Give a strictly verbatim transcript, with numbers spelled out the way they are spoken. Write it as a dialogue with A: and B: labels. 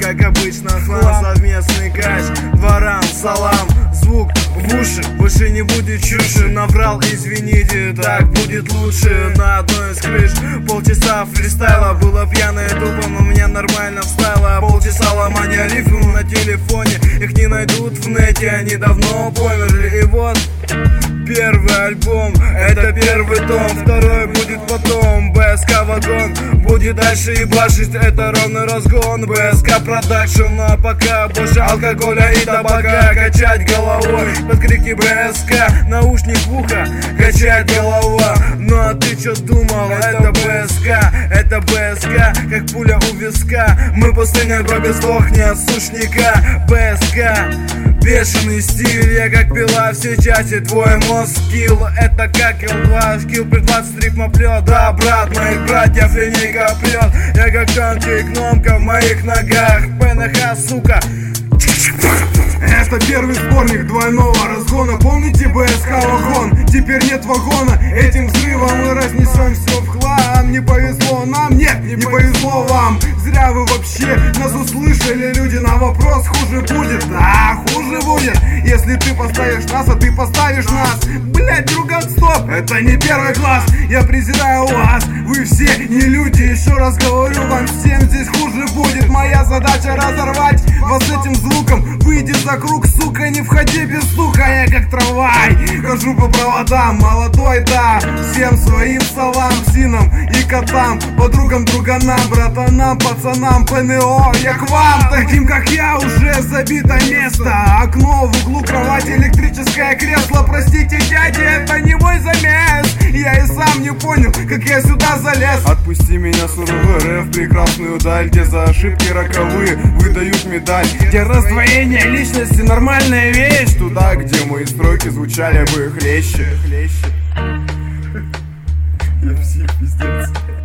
A: как обычно, хлам, совместный кач, дворам, салам, звук в уши, больше не будет чуши. Наврал, извините, так будет лучше. На одной из крыш полчаса фристайла, было пьяно и тупо, но меня нормально встало. Полчаса ломания рифм на телефоне, их не найдут в нете, они давно померли. И вот первый альбом, это первый том, второй будет потом. БСК вагон будет дальше и башить, это ровный разгон. БСК продакшн, а пока больше алкоголя и табака. Качать головой под крики БСК, наушник в ухо, качать голова. Ну а ты чё думал, это БСК, это БСК, как пуля у виска. Мы пустыня гробе сдохни от сушника. БСК, бешеный стиль, я как пила все части, твой мозг скилл. Это как эл два, скилл при двадцать рифмоплет. Да, брат, моих братьев линейка прет. Я как танки, кнопка в моих ногах. ПНХ, сука.
B: Это первый сборник двойного разгона. Помните БСК вагон? Теперь нет вагона. Этим взрывом мы разнесем все в хлам. Не повезло нам, нет, не повезло вам. Зря вы вообще нас услышали, люди. На вопрос хуже будет, да, хуже будет. Если ты поставишь нас, а ты поставишь нас. Блять, друган, стоп, это не первый класс. Я презираю вас, вы все не люди. Еще раз говорю вам всем, здесь хуже будет. Моя задача разорвать вас этим звуком. Выйди за круг, сука, не входи без стука. Я как трамвай, хожу по проводам, молодой, да. Всем своим салам, псинам и котам, подругам, друганам, братанам, пацанам, ПНО. Я к вам, таким как я, уже забито место. Окно в углу кровати, электрическое кресло. Простите, дядя, это не мой замес. Я и сам не понял, как я сюда залез.
A: Отпусти меня, суровый рэп, в прекрасную даль, где за ошибки роковые выдают медаль,
B: где раздвоение личности нормальная вещь.
A: Туда, где мои строки звучали бы хлеще.
B: Я псих, пиздец.